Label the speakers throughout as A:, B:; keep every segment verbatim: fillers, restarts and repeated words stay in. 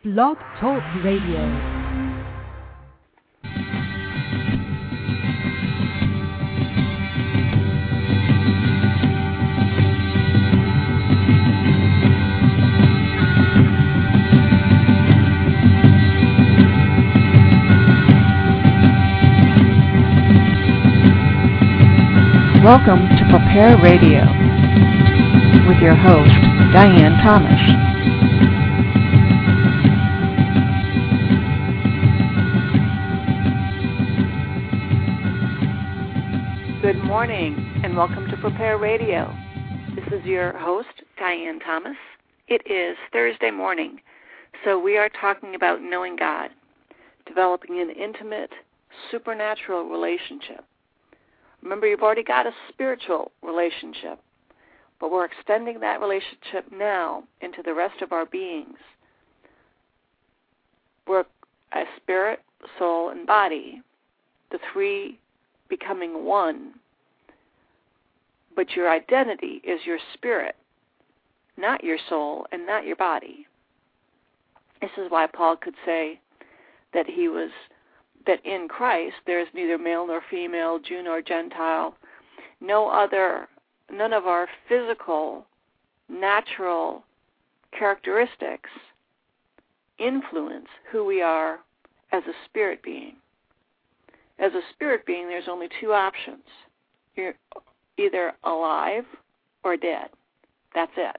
A: Blog Talk Radio.
B: Welcome to Prepare Radio with your host, Diane Thomas.
C: Good morning and welcome to Prepare Radio. This is your host, Diane Thomas. It is Thursday morning, so we are talking about knowing God, developing an intimate, supernatural relationship. Remember, you've already got a spiritual relationship, but we're extending that relationship now into the rest of our beings. We're a spirit, soul, and body, the three becoming one. But your identity is your spirit, not your soul and not your body. This is why Paul could say that he was that in Christ there is neither male nor female, Jew nor Gentile, no other, none of our physical, natural characteristics influence who we are as a spirit being. As a spirit being, there's only two options. You're either alive or dead. That's it.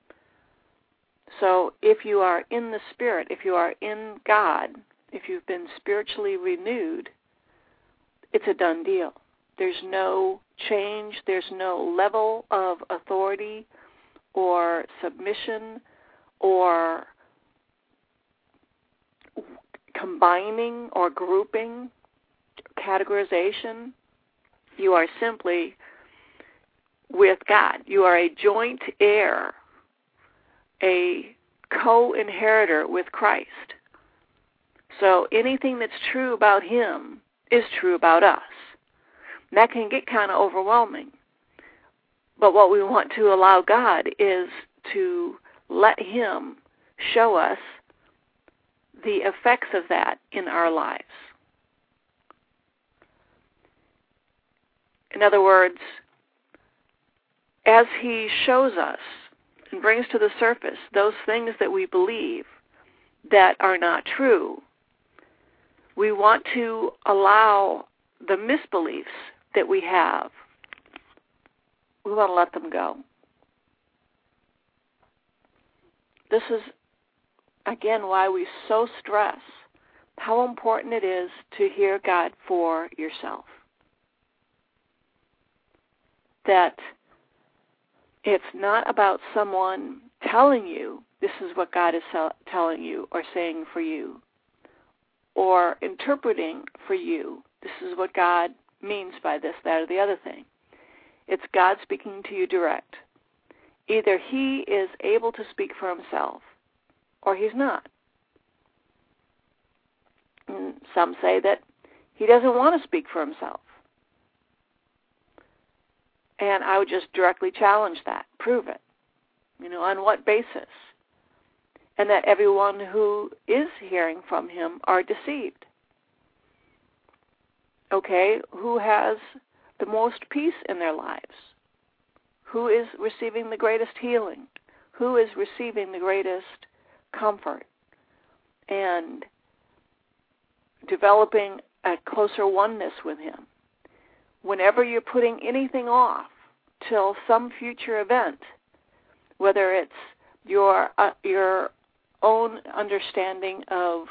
C: So if you are in the Spirit, if you are in God, if you've been spiritually renewed, it's a done deal. There's no change. There's no level of authority or submission or combining or grouping, categorization. You are simply with God. You are a joint heir, a co-inheritor with Christ. So anything that's true about Him is true about us. And that can get kind of overwhelming. But what we want to allow God is to let Him show us the effects of that in our lives. In other words, as He shows us and brings to the surface those things that we believe that are not true, we want to allow the misbeliefs that we have, we want to let them go. This is, again, why we so stress how important it is to hear God for yourself. That it's not about someone telling you this is what God is telling you or saying for you, or interpreting for you, this is what God means by this, that, or the other thing. It's God speaking to you direct. Either He is able to speak for Himself, or He's not. And some say that He doesn't want to speak for Himself. And I would just directly challenge that. Prove it. You know, on what basis? And that everyone who is hearing from Him are deceived. Okay, who has the most peace in their lives? Who is receiving the greatest healing? Who is receiving the greatest comfort? And developing a closer oneness with Him. Whenever you're putting anything off till some future event, whether it's your uh, your own understanding of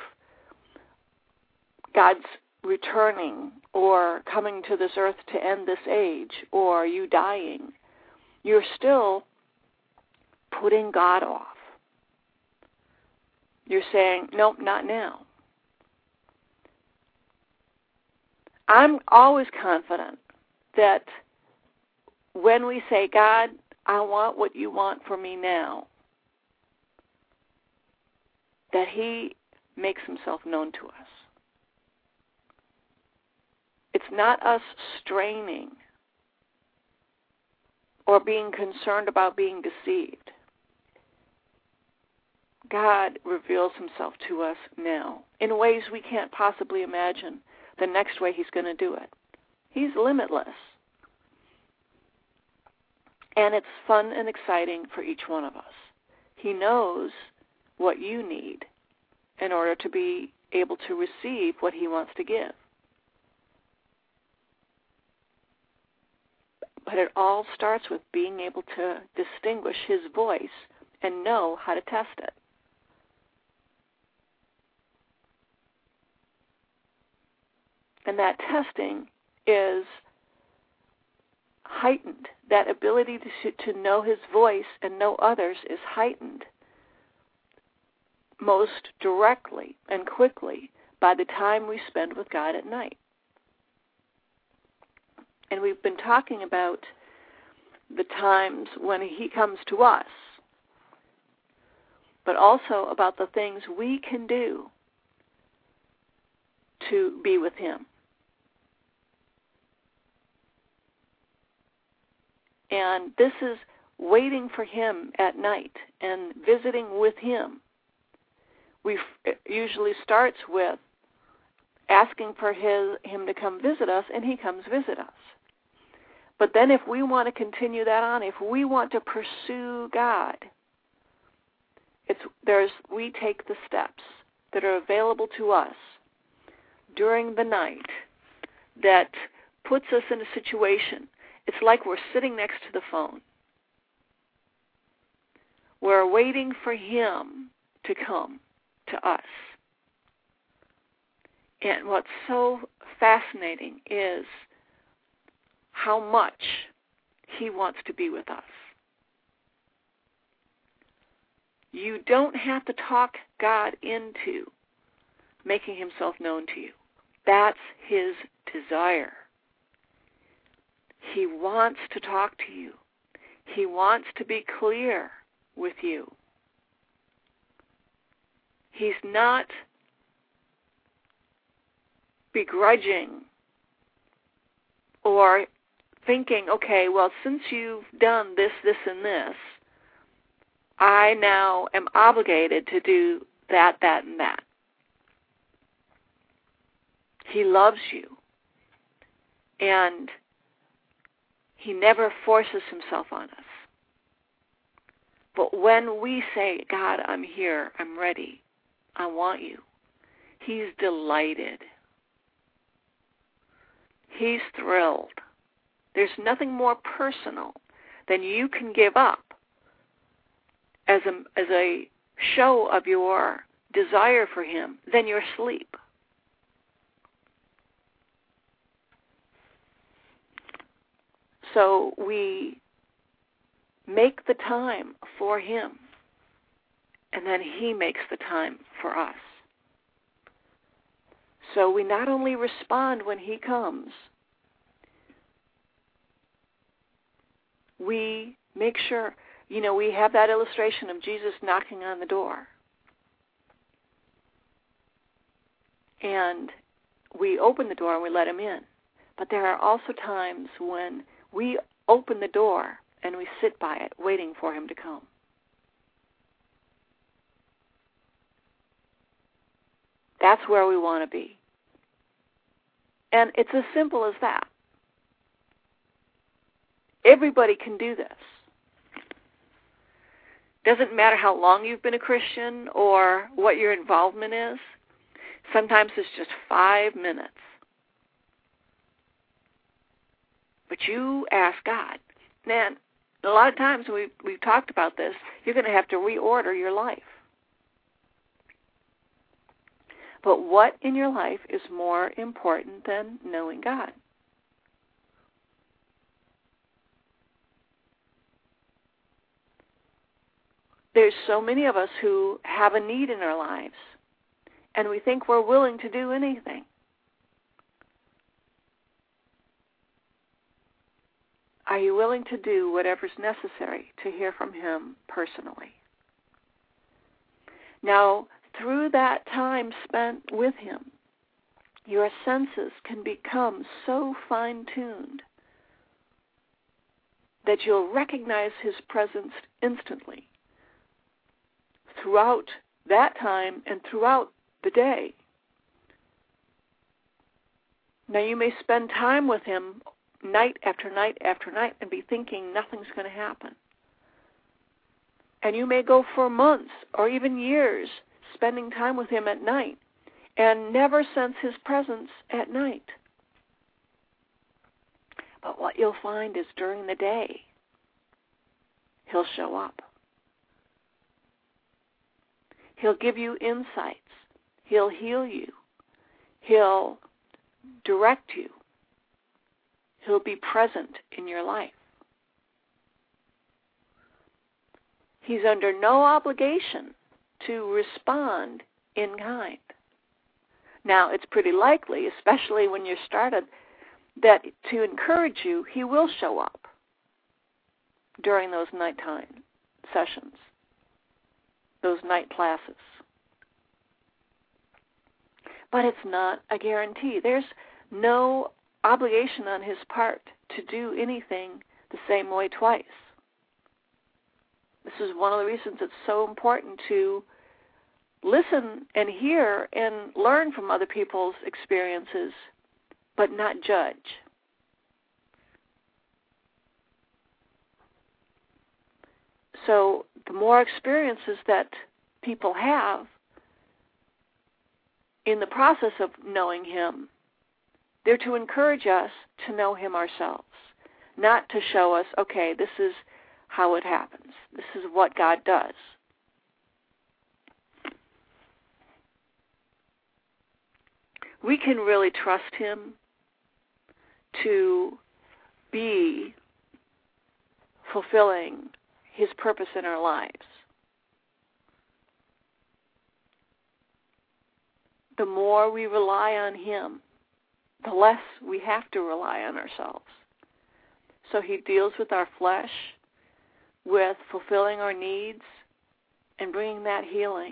C: God's returning or coming to this earth to end this age, or you dying, you're still putting God off. You're saying, nope, not now. I'm always confident that when we say, God, I want what you want for me now, that He makes Himself known to us. It's not us straining or being concerned about being deceived. God reveals himself to us now in ways we can't possibly imagine the next way he's going to do it. He's limitless. And it's fun and exciting for each one of us. He knows what you need in order to be able to receive what he wants to give. But it all starts with being able to distinguish his voice and know how to test it. And that testing is heightened. That ability to, to know his voice and know others is heightened most directly and quickly by the time we spend with God at night. And we've been talking about the times when he comes to us, but also about the things we can do to be with him. And this is waiting for him at night and visiting with him. We it usually starts with asking for his, him to come visit us, and he comes visit us. But then if we want to continue that on, if we want to pursue God, it's there's we take the steps that are available to us during the night that puts us in a situation. It's like we're sitting next to the phone. We're waiting for him to come to us. And what's so fascinating is how much he wants to be with us. You don't have to talk God into making himself known to you. That's his desire. He wants to talk to you. He wants to be clear with you. He's not begrudging or thinking, okay, well, since you've done this, this, and this, I now am obligated to do that, that, and that. He loves you. And he never forces himself on us. But when we say, God, I'm here, I'm ready, I want you, he's delighted. He's thrilled. There's nothing more personal than you can give up as a, as a show of your desire for him than your sleep. So we make the time for him, and then he makes the time for us. So we not only respond when he comes, we make sure, you know, we have that illustration of Jesus knocking on the door. And we open the door and we let him in. But there are also times when we open the door and we sit by it, waiting for him to come. That's where we want to be. And it's as simple as that. Everybody can do this. Doesn't matter how long you've been a Christian or what your involvement is. Sometimes it's just five minutes. But you ask God. Man, a lot of times we've, we've talked about this, you're going to have to reorder your life. But what in your life is more important than knowing God? There's so many of us who have a need in our lives, and we think we're willing to do anything. Are you willing to do whatever's necessary to hear from him personally? Now, through that time spent with him, your senses can become so fine-tuned that you'll recognize his presence instantly throughout that time and throughout the day. Now you may spend time with him night after night after night and be thinking nothing's going to happen. And you may go for months or even years spending time with him at night and never sense his presence at night. But what you'll find is during the day, he'll show up. He'll give you insights. He'll heal you. He'll direct you. He'll be present in your life. He's under no obligation to respond in kind. Now, it's pretty likely, especially when you're started, that to encourage you, he will show up during those nighttime sessions, those night classes. But it's not a guarantee. There's no obligation on his part to do anything the same way twice. This is one of the reasons it's so important to listen and hear and learn from other people's experiences, but not judge. So the more experiences that people have in the process of knowing him, they're to encourage us to know him ourselves, not to show us, okay, this is how it happens. This is what God does. We can really trust him to be fulfilling his purpose in our lives. The more we rely on him, the less we have to rely on ourselves. So he deals with our flesh, with fulfilling our needs, and bringing that healing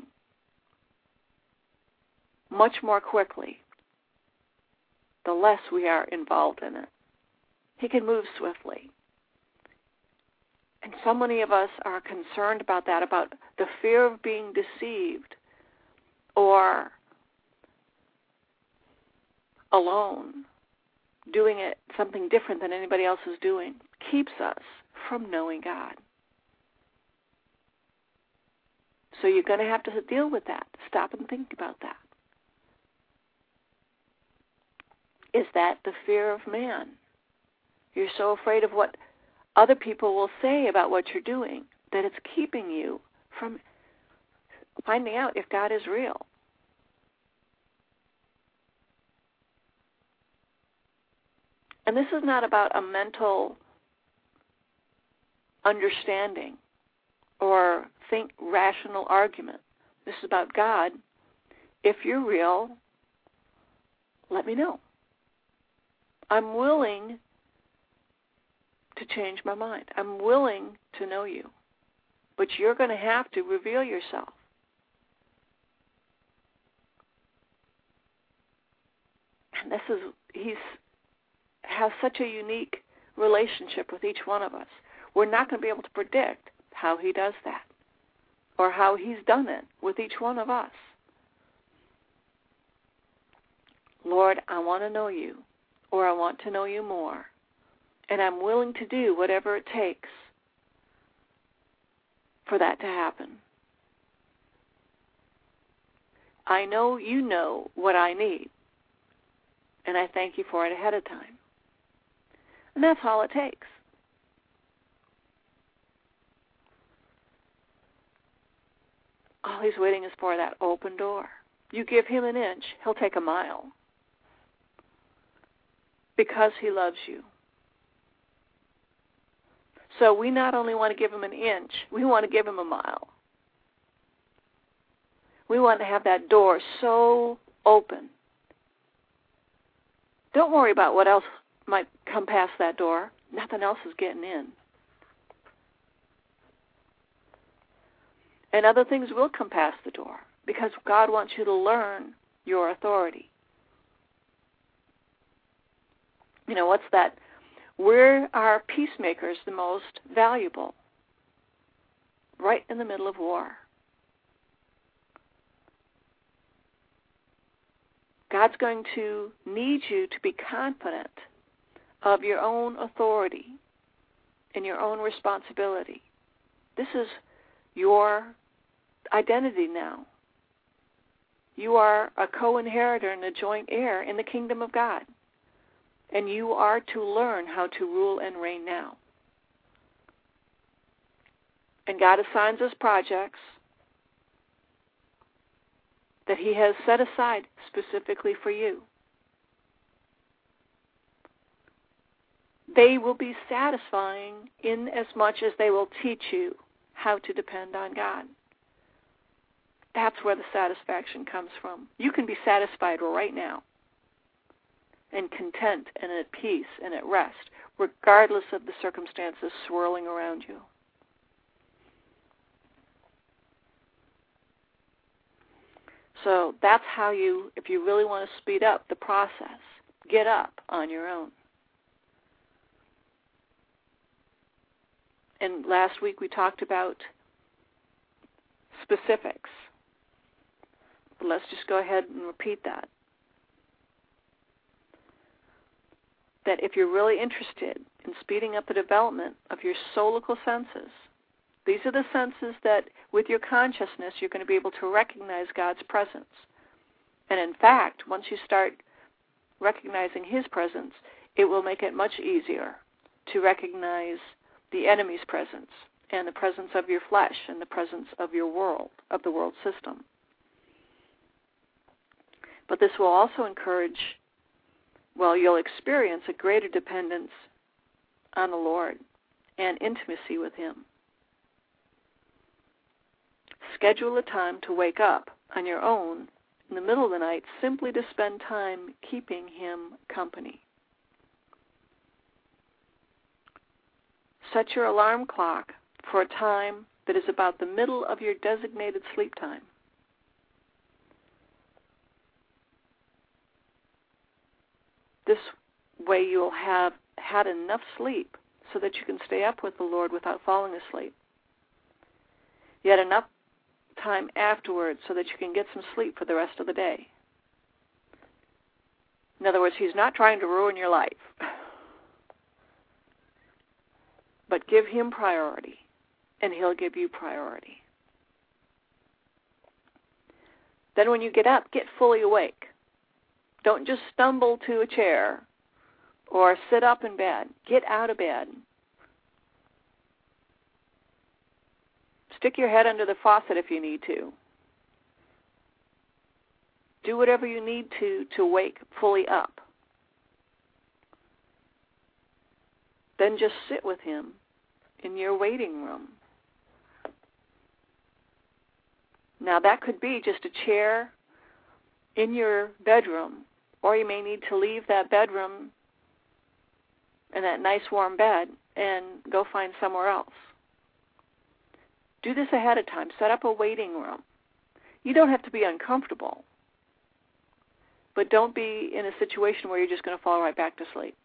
C: much more quickly, the less we are involved in it. He can move swiftly. And so many of us are concerned about that, about the fear of being deceived or alone, doing it something different than anybody else is doing, keeps us from knowing God. So you're going to have to deal with that. Stop and think about that. Is that the fear of man? You're so afraid of what other people will say about what you're doing that it's keeping you from finding out if God is real. And this is not about a mental understanding or think rational argument. This is about God. If you're real, let me know. I'm willing to change my mind. I'm willing to know you. But you're going to have to reveal yourself. And this is, he's has such a unique relationship with each one of us. We're not going to be able to predict how he does that or how he's done it with each one of us. Lord, I want to know you, or I want to know you more, and I'm willing to do whatever it takes for that to happen. I know you know what I need, and I thank you for it ahead of time. And that's all it takes. All he's waiting is for that open door. You give him an inch, he'll take a mile. Because he loves you. So we not only want to give him an inch, we want to give him a mile. We want to have that door so open. Don't worry about what else might come past that door. Nothing else is getting in. And other things will come past the door because God wants you to learn your authority. You know, what's that? Where are peacemakers the most valuable? Right in the middle of war. God's going to need you to be confident of your own authority and your own responsibility. This is your identity now. You are a co-inheritor and a joint heir in the kingdom of God. And you are to learn how to rule and reign now. And God assigns us projects that He has set aside specifically for you. They will be satisfying in as much as they will teach you how to depend on God. That's where the satisfaction comes from. You can be satisfied right now and content and at peace and at rest, regardless of the circumstances swirling around you. So that's how you, if you really want to speed up the process, get up on your own. And last week we talked about specifics. But let's just go ahead and repeat that. That if you're really interested in speeding up the development of your soulical senses, these are the senses that, with your consciousness, you're going to be able to recognize God's presence. And in fact, once you start recognizing His presence, it will make it much easier to recognize the enemy's presence and the presence of your flesh and the presence of your world, of the world system. But this will also encourage, well, you'll experience a greater dependence on the Lord and intimacy with Him. Schedule a time to wake up on your own in the middle of the night simply to spend time keeping Him company. Set your alarm clock for a time that is about the middle of your designated sleep time. This way you'll have had enough sleep so that you can stay up with the Lord without falling asleep. Yet enough time afterwards so that you can get some sleep for the rest of the day. In other words, He's not trying to ruin your life. But give Him priority, and He'll give you priority. Then when you get up, get fully awake. Don't just stumble to a chair or sit up in bed. Get out of bed. Stick your head under the faucet if you need to. Do whatever you need to to wake fully up. Then just sit with Him in your waiting room. Now that could be just a chair in your bedroom, or you may need to leave that bedroom and that nice warm bed and go find somewhere else. Do this ahead of time. Set up a waiting room. You don't have to be uncomfortable, but don't be in a situation where you're just going to fall right back to sleep.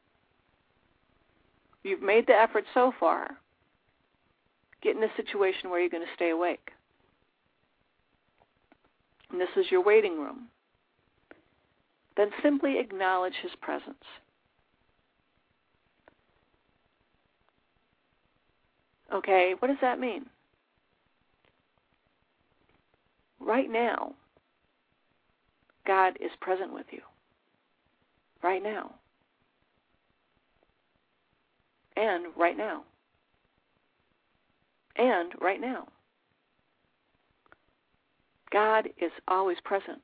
C: You've made the effort so far. Get in a situation where you're going to stay awake. And this is your waiting room. Then simply acknowledge His presence. Okay, what does that mean? Right now, God is present with you. Right now. And right now. And right now. God is always present.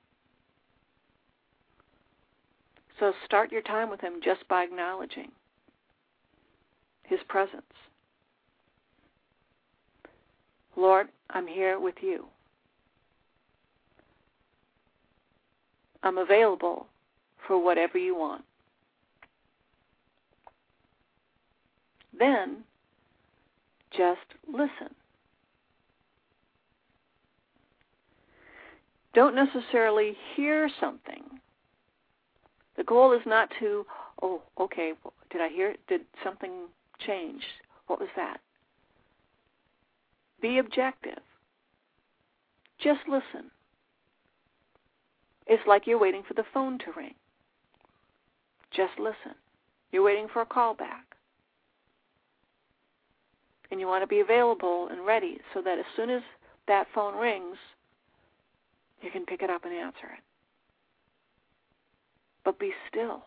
C: So start your time with Him just by acknowledging His presence. Lord, I'm here with you. I'm available for whatever you want. Then, just listen. Don't necessarily hear something. The goal is not to, oh, okay, did I hear, did something change? What was that? Be objective. Just listen. As It's like you're waiting for the phone to ring. Just listen. You're waiting for a call back. And you want to be available and ready so that as soon as that phone rings, you can pick it up and answer it. But be still.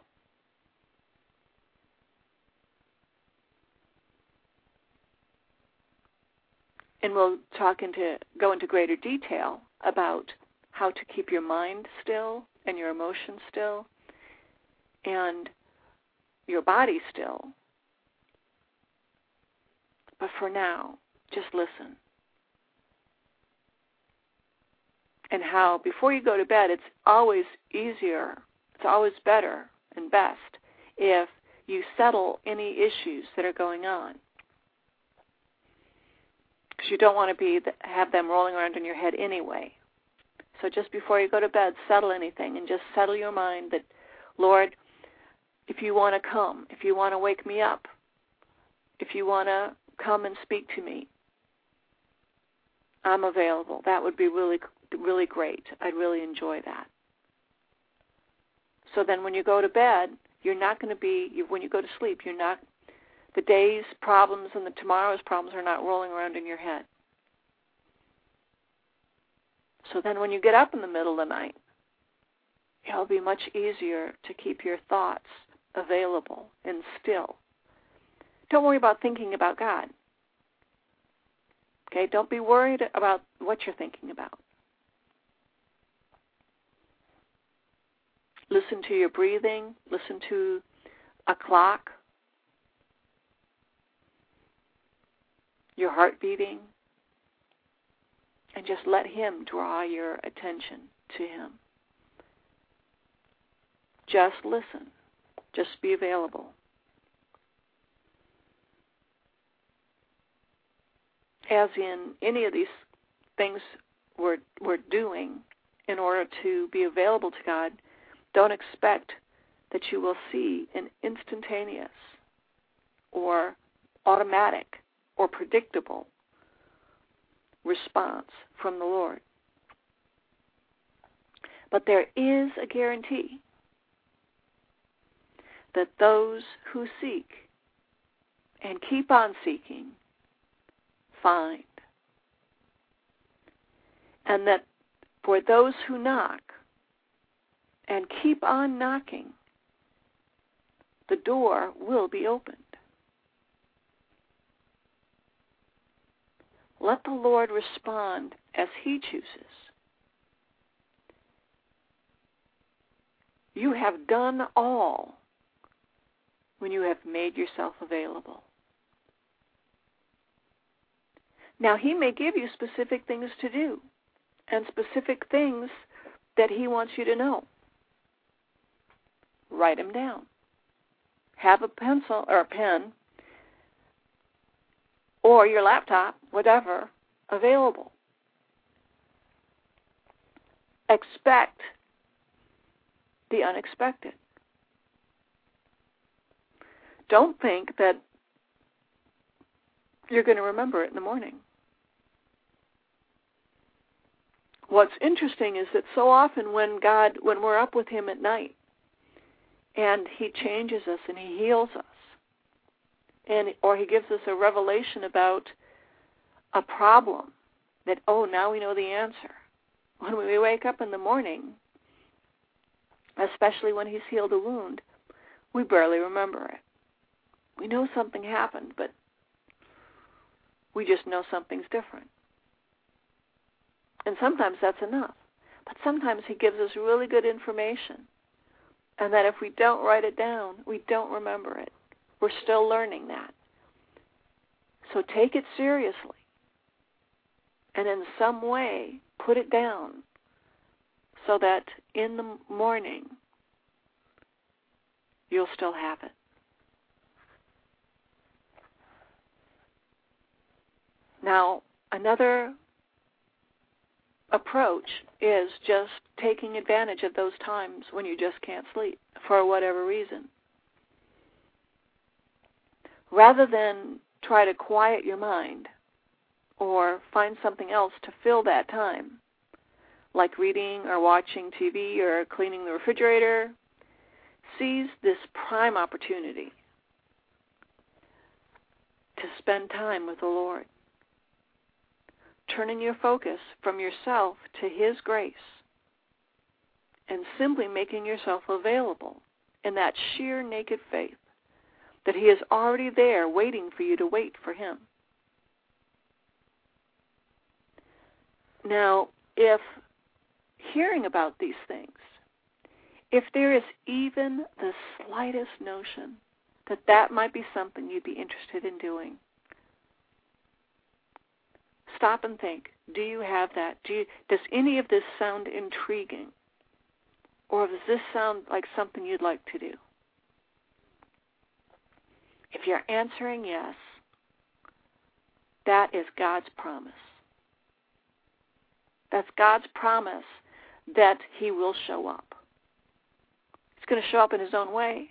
C: And we'll talk into, go into greater detail about how to keep your mind still and your emotions still and your body still. But for now, just listen. And how before you go to bed, it's always easier, it's always better and best if you settle any issues that are going on. Because you don't want to be have them rolling around in your head anyway. So just before you go to bed, settle anything and just settle your mind that, Lord, if you want to come, if you want to wake me up, if you want to come and speak to me, I'm available. That would be really, really great. I'd really enjoy that. So then when you go to bed, you're not going to be, you, when you go to sleep, you're not, the day's problems and the tomorrow's problems are not rolling around in your head. So then when you get up in the middle of the night, it'll be much easier to keep your thoughts available and still. Don't worry about thinking about God. Okay, don't be worried about what you're thinking about. Listen to your breathing. Listen to a clock. Your heart beating. And just let Him draw your attention to Him. Just listen. Just be available. As in any of these things we're, we're doing in order to be available to God, don't expect that you will see an instantaneous or automatic or predictable response from the Lord. But there is a guarantee that those who seek and keep on seeking find. And that for those who knock and keep on knocking, the door will be opened. Let the Lord respond as He chooses. You have done all when you have made yourself available. Now, He may give you specific things to do and specific things that He wants you to know. Write them down. Have a pencil or a pen or your laptop, whatever, available. Expect the unexpected. Don't think that you're going to remember it in the morning. What's interesting is that so often when God, when we're up with Him at night, and He changes us and He heals us, and or He gives us a revelation about a problem that, oh, now we know the answer. When we wake up in the morning, especially when He's healed a wound, we barely remember it. We know something happened, but we just know something's different. And sometimes that's enough. But sometimes He gives us really good information. And that if we don't write it down, we don't remember it. We're still learning that. So take it seriously. And in some way, put it down so that in the morning, you'll still have it. Now, another approach is just taking advantage of those times when you just can't sleep for whatever reason. Rather than try to quiet your mind or find something else to fill that time, like reading or watching T V or cleaning the refrigerator, seize this prime opportunity to spend time with the Lord, turning your focus from yourself to His grace and simply making yourself available in that sheer naked faith that He is already there waiting for you to wait for Him. Now, if hearing about these things, if there is even the slightest notion that that might be something you'd be interested in doing, stop and think, do you have that? Do you, does any of this sound intriguing? Or does this sound like something you'd like to do? If you're answering yes, that is God's promise. That's God's promise that He will show up. He's going to show up in His own way.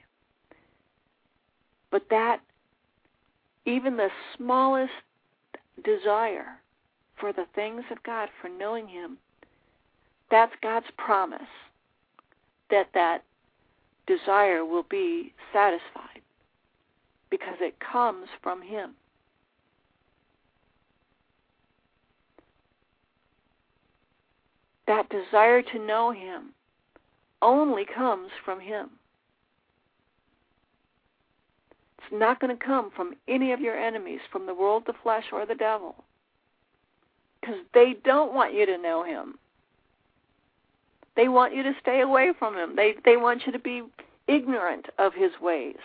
C: But that, even the smallest desire for the things of God, for knowing Him, that's God's promise that that desire will be satisfied because it comes from Him. That desire to know Him only comes from Him. It's not going to come from any of your enemies, from the world, the flesh, or the devil, because they don't want you to know Him. They want you to stay away from Him. They they want you to be ignorant of His ways.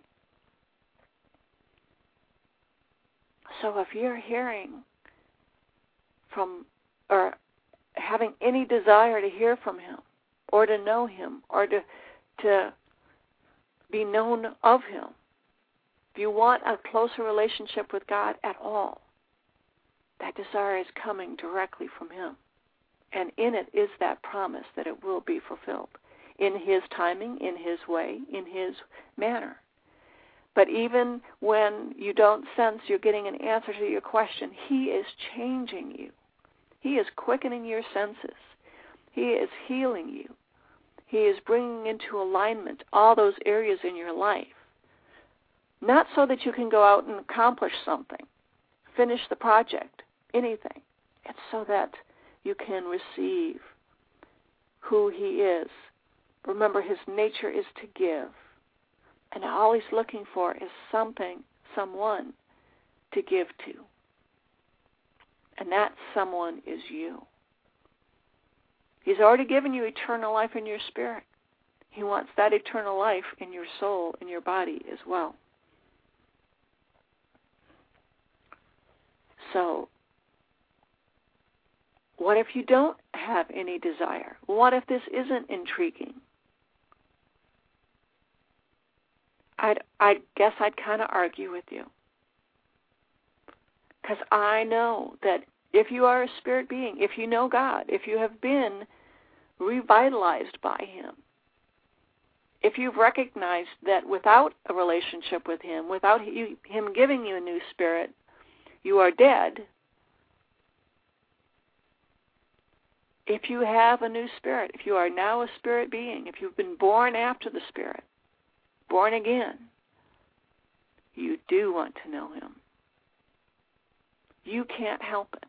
C: So if you're hearing from, or having any desire to hear from Him, or to know Him, or to to be known of Him, if you want a closer relationship with God at all, that desire is coming directly from Him. And in it is that promise that it will be fulfilled in His timing, in His way, in His manner. But even when you don't sense you're getting an answer to your question, He is changing you. He is quickening your senses. He is healing you. He is bringing into alignment all those areas in your life. Not so that you can go out and accomplish something, finish the project, anything. It's so that you can receive who He is. Remember, His nature is to give. And all He's looking for is something, someone to give to. And that someone is you. He's already given you eternal life in your spirit. He wants that eternal life in your soul, in your body as well. So, what if you don't have any desire? What if this isn't intriguing? I'd, I guess I'd kind of argue with you. Because I know that if you are a spirit being, if you know God, if you have been revitalized by Him, if you've recognized that without a relationship with Him, without Him giving you a new spirit, you are dead. If you have a new spirit, if you are now a spirit being, if you've been born after the Spirit, born again, you do want to know Him. You can't help it.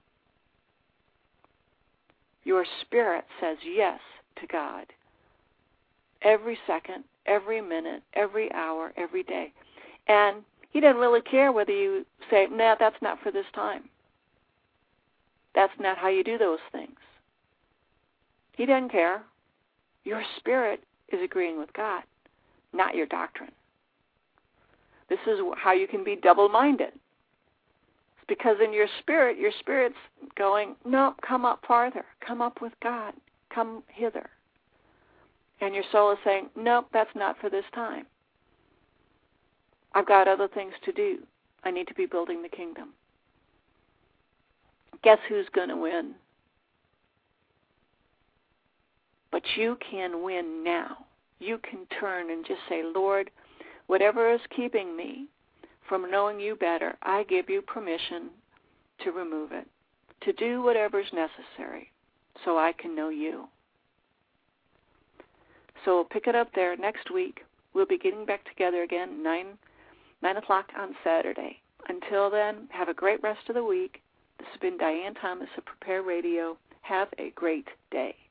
C: Your spirit says yes to God every second, every minute, every hour, every day. And He doesn't really care whether you say, nah, that's not for this time. That's not how you do those things. He doesn't care. Your spirit is agreeing with God, not your doctrine. This is how you can be double-minded. It's because in your spirit, your spirit's going, no, come up farther. Come up with God. Come hither. And your soul is saying, nope, that's not for this time. I've got other things to do. I need to be building the kingdom. Guess who's going to win? But you can win now. You can turn and just say, Lord, whatever is keeping me from knowing you better, I give you permission to remove it, to do whatever is necessary so I can know you. So we'll pick it up there next week. We'll be getting back together again nine nine o'clock on Saturday. Until then, have a great rest of the week. This has been Diane Thomas of Prepare Radio. Have a great day.